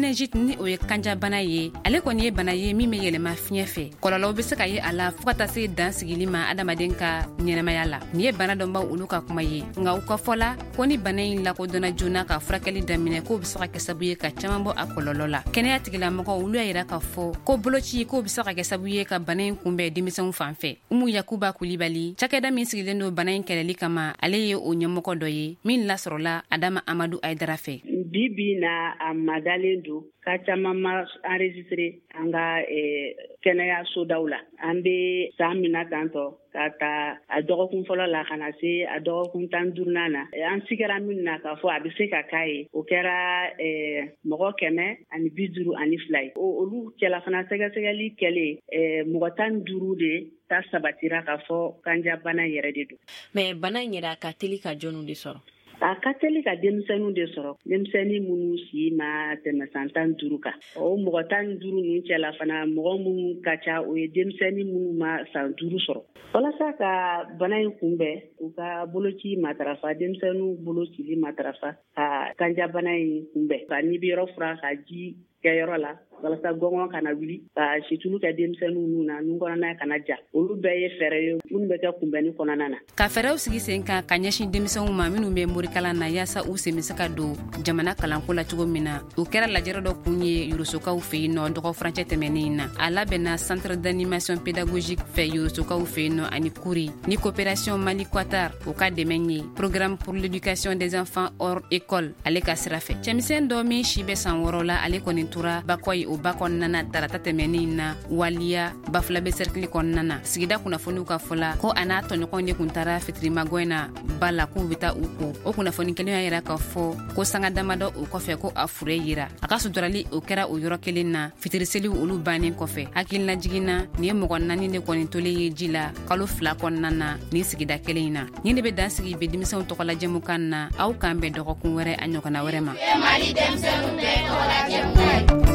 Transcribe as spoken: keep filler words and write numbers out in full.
meningite ni o ye kanja bana ye ale kɔni ye bana ye min bɛ yɛlɛma fiɲɛ fɛ kɔlɔlɔw bɛ se ka ye a la fo ka taa se dan sigili ma adamaden ka ɲɛnamaya la ni ye bana dɔn baw olu ka kuma ye nka u ka fɔ la ko ni bana in lakodɔnna joona ka furakɛli daminɛ k'o bɛ se ka kɛ sababu ye ka caman bɔ a kɔlɔlɔ la kɛnɛya tigilamɔgɔw olu y'a yira k'a fɔ ko boloci k'o bɛ se ka kɛ sababu ye ka bana in kunbɛn denmisɛnw fan fɛ Umu Yakuba Kulibali cakɛda min sigilen don bana in kɛlɛli kama ale ye o ɲɛmɔgɔ dɔ ye min lasɔrɔla Adama Amadu Aidara fɛ bibi na a madalen don ka caman ma enregistré an ka kɛnɛyaso daw la an bɛ san min na tantɔ ka taa a dɔgɔkun fɔlɔ la ka na se a dɔgɔkun tan duurunan na an sigara min na k'a fɔ a bɛ se ka k'a ye o kɛra mɔgɔ kɛmɛ ani bi duuru ani fila ye olu cɛla fana sɛgɛsɛgɛli kɛlen mɔgɔ tan duuru de ta sabatira k'a fɔ kanja bana yɛrɛ de don. Mais bana in yɛrɛ a ka teli ka jɔnw de sɔrɔ. A ka teli ka denmisɛnninw de sɔrɔ denmisɛnnin minnu si ma tɛmɛ san tan duuru kan o mɔgɔ tan duuru ninnu cɛla fana mɔgɔ minnu ka ca o ye denmisɛnnin minnu ma san duuru sɔrɔ walasa ka bana in kunbɛn u ka boloci matarafa denmisɛnninw bolocili matarafa ka kanja bana in kunbɛn ka n'i bɛ yɔrɔ fura ka ji kɛ yɔrɔ la walasa gɔngɔn kana wuli ka situlu kɛ denmisɛnninw nun na nun kɔnɔna kana ja olu bɛɛ ye fɛɛrɛ ye minnu bɛ kɛ kunbɛnni kɔnɔna na ka fɛɛrɛw sigi sen kan ka ɲɛsin denmisɛnw ma minnu bɛ morikalan na yaasa u sen bɛ se ka don jamana kalanko la cogo min na o kɛra lajɛrɛ dɔ kun ye Yorosokaw fɛ yen nɔ dɔgɔ furancɛ tɛmɛnen na a labɛnna centre d'animation pédagogique fɛ Yorosokaw fɛ yen nɔ ani Kuri ni coopération Mali Qatar o ka dɛmɛ ye programme pour l'éducation des enfants hors école ale ka sira fɛ cɛmisɛn dɔ min si bɛ san wɔɔrɔ la ale kɔni tora bakɔ o ba kɔnɔna na tarata tɛmɛnen na waliya bafula bɛ cercle kɔnɔna na sigida kunnafoniw ka fɔla ko a n'a tɔɲɔgɔnw de kun taara fitirimagɔn na ba la k'u bɛ taa u ko o kunnafoni kelen y'a yira k'a fɔ ko sanga damadɔ o kɔfɛ ko a fure yira a ka suturali o kɛra o yɔrɔ kelen na fitiriseliw olu bannen kɔfɛ hakilina jiginna ni ye mɔgɔ naani de kɔni tolen ye ji la kalo fila kɔnɔna na ni sigida kelen in na ni de bɛ dan sigi bɛ denmisɛnw tɔgɔla jɛmukan na aw kan bɛn dɔgɔkun wɛrɛ a ɲɔgɔnna wɛrɛ ma.